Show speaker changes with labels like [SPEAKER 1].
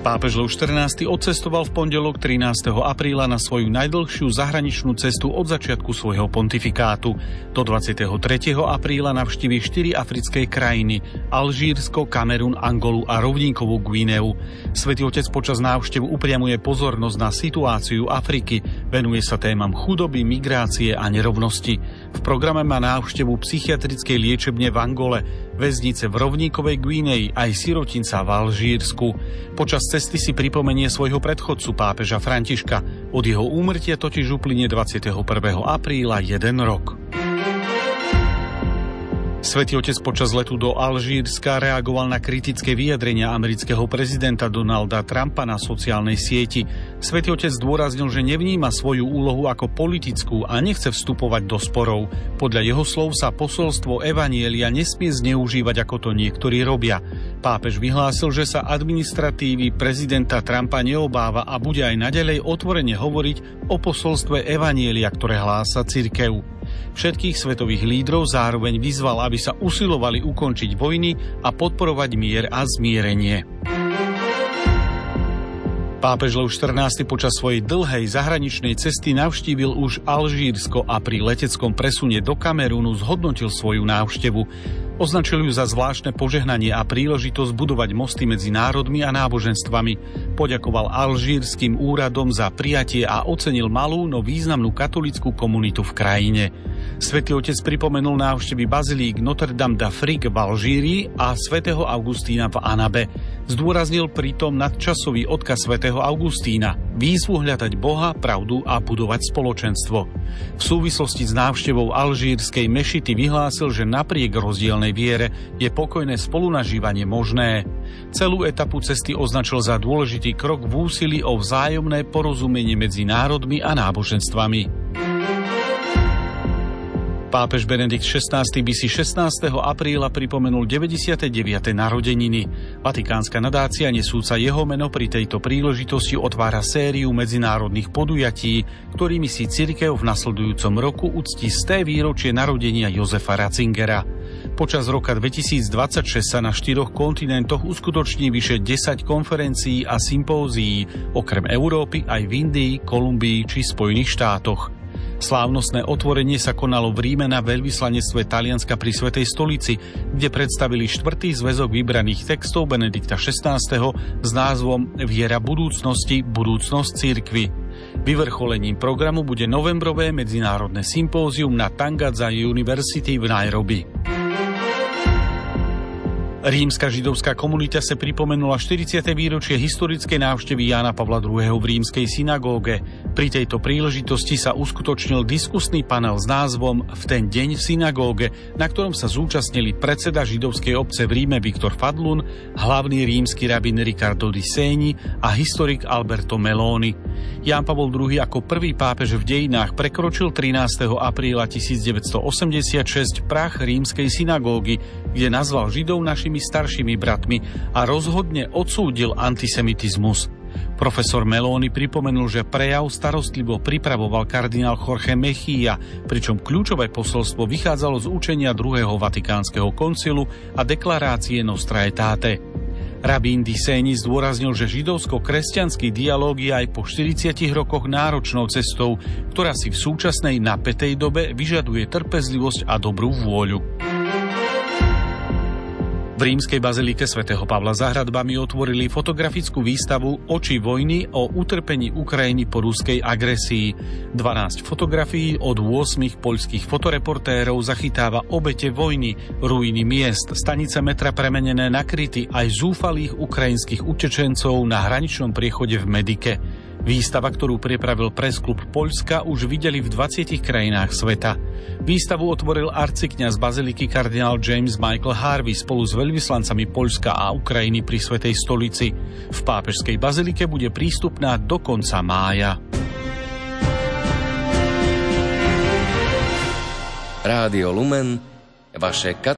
[SPEAKER 1] Pápež Lev XIV odcestoval v pondelok 13. apríla na svoju najdlhšiu zahraničnú cestu od začiatku svojho pontifikátu. Do 23. apríla navštívi 4 africké krajiny: Alžírsko, Kamerun, Angolu a rovníkovú Guineu. Svätý Otec počas návštevu upriamuje pozornosť na situáciu Afriky, venuje sa témam chudoby, migrácie a nerovnosti. V programe má návštevu psychiatrickej liečebne v Angole, väznice v rovníkovej Guinei aj sirotinca v Alžírsku. Počas cesty si pripomenie svojho predchodcu pápeža Františka. Od jeho úmrtia totiž uplynie 21. apríla 1 rok. Svätý Otec počas letu do Alžírska reagoval na kritické vyjadrenia amerického prezidenta Donalda Trumpa na sociálnej sieti. Svätý Otec zdôraznil, že nevníma svoju úlohu ako politickú a nechce vstupovať do sporov. Podľa jeho slov sa posolstvo evanjelia nesmie zneužívať, ako to niektorí robia. Pápež vyhlásil, že sa administratívy prezidenta Trumpa neobáva a bude aj naďalej otvorene hovoriť o posolstve evanjelia, ktoré hlása cirkev. Všetkých svetových lídrov zároveň vyzval, aby sa usilovali ukončiť vojny a podporovať mier a zmierenie. Pápež Lev XIV počas svojej dlhej zahraničnej cesty navštívil už Alžírsko a pri leteckom presune do Kamerunu zhodnotil svoju návštevu. Označil ju za zvláštne požehnanie a príležitosť budovať mosty medzi národmi a náboženstvami. Poďakoval alžírskym úradom za prijatie a ocenil malú, no významnú katolícku komunitu v krajine. Svätý Otec pripomenul návštevy bazilík Notre-Dame d'Afrique v Alžírii a svätého Augustína v Anabe. Zdôraznil pritom nadčasový odkaz svätého Augustína: výzvu hľadať Boha, pravdu a budovať spoločenstvo. V súvislosti s návštevou alžírskej mešity vyhlásil, že napriek rozdielnej viere je pokojné spolunažívanie možné. Celú etapu cesty označil za dôležitý krok v úsilí o vzájomné porozumenie medzi národmi a náboženstvami. Pápež Benedikt XVI by si 16. apríla pripomenul 99. narodeniny. Vatikánska nadácia nesúca jeho meno pri tejto príležitosti otvára sériu medzinárodných podujatí, ktorými si cirkev v nasledujúcom roku uctí 100. výročie narodenia Jozefa Ratzingera. Počas roka 2026 sa na 4 kontinentoch uskutoční vyše 10 konferencií a sympózií, okrem Európy aj v Indii, Kolumbii či Spojených štátoch. Slávnostné otvorenie sa konalo v Ríme na veľvyslanectve Talianska pri Svätej stolici, kde predstavili 4. zväzok vybraných textov Benedikta XVI. S názvom Viera budúcnosti, budúcnosť cirkvi. Vyvrcholením programu bude novembrové medzinárodné sympózium na Tanganyika University v Nairobi. Rímska židovská komunita sa pripomenula 40. výročie historickej návštevy Jána Pavla II. V rímskej synagóge. Pri tejto príležitosti sa uskutočnil diskusný panel s názvom V ten deň v synagóge, na ktorom sa zúčastnili predseda židovskej obce v Ríme Viktor Fadlun, hlavný rímsky rabín Riccardo di Segni a historik Alberto Meloni. Ján Pavol II ako prvý pápež v dejinách prekročil 13. apríla 1986 prach rímskej synagógy, kde nazval Židov našimi staršími bratmi a rozhodne odsúdil antisemitizmus. Profesor Meloni pripomenul, že prejav starostlivo pripravoval kardinál Jorge Mejía, pričom kľúčové posolstvo vychádzalo z učenia druhého vatikánskeho koncilu a deklarácie Nostra Aetate. Rabín di Segni zdôraznil, že židovsko-kresťanský dialóg je aj po 40 rokoch náročnou cestou, ktorá si v súčasnej napätej dobe vyžaduje trpezlivosť a dobrú vôľu. V rímskej bazilike svätého Pavla za hradbami otvorili fotografickú výstavu Oči vojny o utrpení Ukrajiny po ruskej agresii. 12 fotografií od 8 poľských fotoreportérov zachytáva obete vojny, ruiny miest, stanice metra premenené na kryty aj zúfalých ukrajinských utečencov na hraničnom priechode v Medike. Výstava, ktorú pripravil Pressklub Poľska, už videli v 20 krajinách sveta. Výstavu otvoril arcikňaz baziliky kardinál James Michael Harvey spolu s veľvyslancami Poľska a Ukrajiny pri Svätej stolici. V pápežskej bazilike bude prístupná do konca mája.
[SPEAKER 2] Rádio Lumen, vaše